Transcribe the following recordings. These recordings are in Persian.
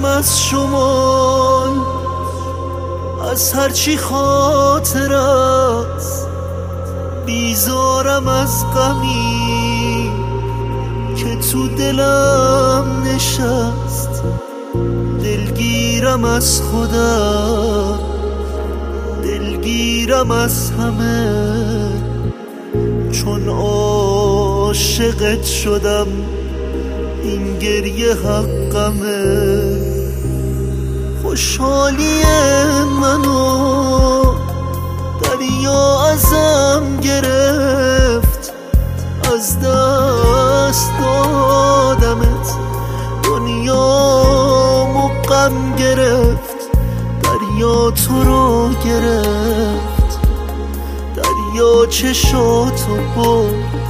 از شمال، از هرچی خاطر است. بیزارم از غمی که تو دلم نشست. دلگیرم از خودم، دلگیرم از همه، چون عاشقت شدم این گریه حقمه. خوشحالی منو دریا ازم گرفت، از دست دادمت دنیامو غم گرفت. دریا تو رو گرفت، دریا چشاتو برد.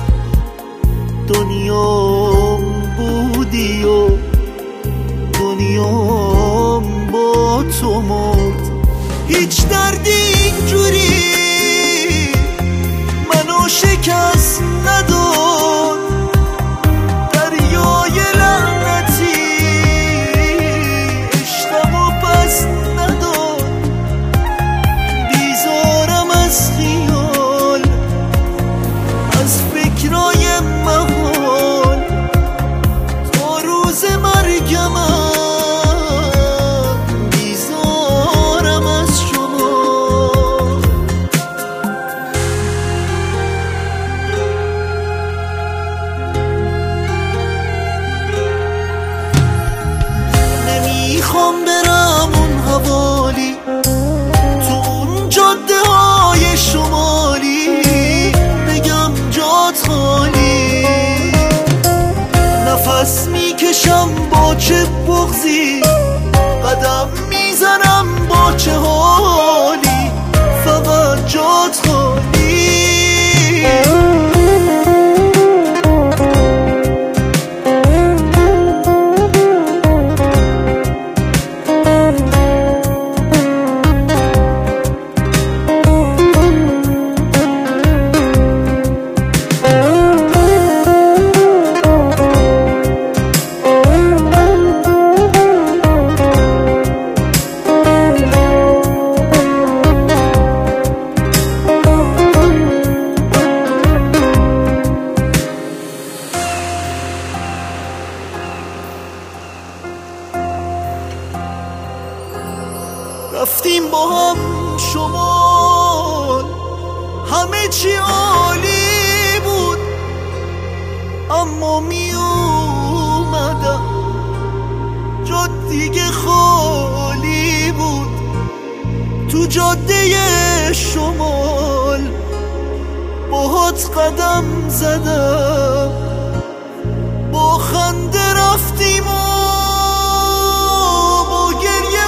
دنیام بودی و دنیام با تو مرد. هیچ دردی اینجوری منو شکست نداد. دریای لعنتی عشقمو پس نداد. بیزارم از خیال، از فکرای محال، تا روز مرگم بیزارم از شما. نمیخوام برم اون حوالی، تو اون جاده های شمالی، بگم جات خالی. نفس میکشم با چه بغضی، قدم میزنم با چه حالی، فقط جات خالی. رفتیم با هم شمال، همه چی عالی بود. اما می اومدم جا دیگه خالی بود. تو جاده شمال باهات قدم زدم، با خنده رفتیم و با گریه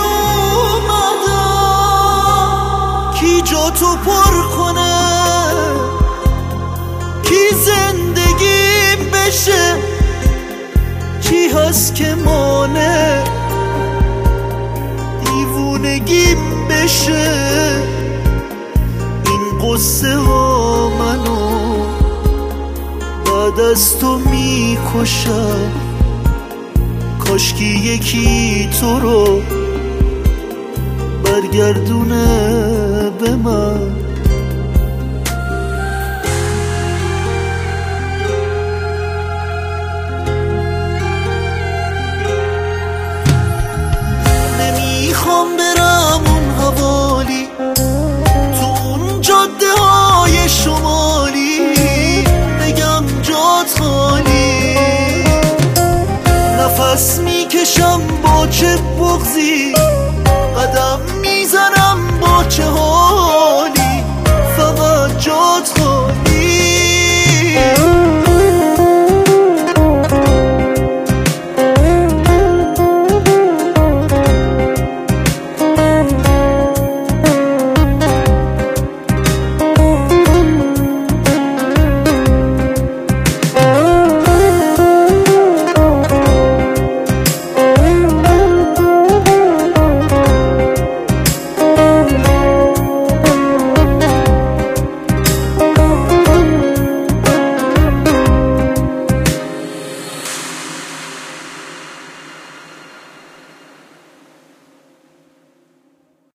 کی جا تو پر کنه، کی زندگیم بشه، کی هست که مانه دیوونگیم بشه. این قصه ها منو بعد از تو میکشن. کاشکی یکی تو رو برگردونه به من. نمیخوام برم اون حوالی، تو اون جاده های شمالی، بگم جات خالی. نفس میکشم با چه بغضی، قدم میزنم با چه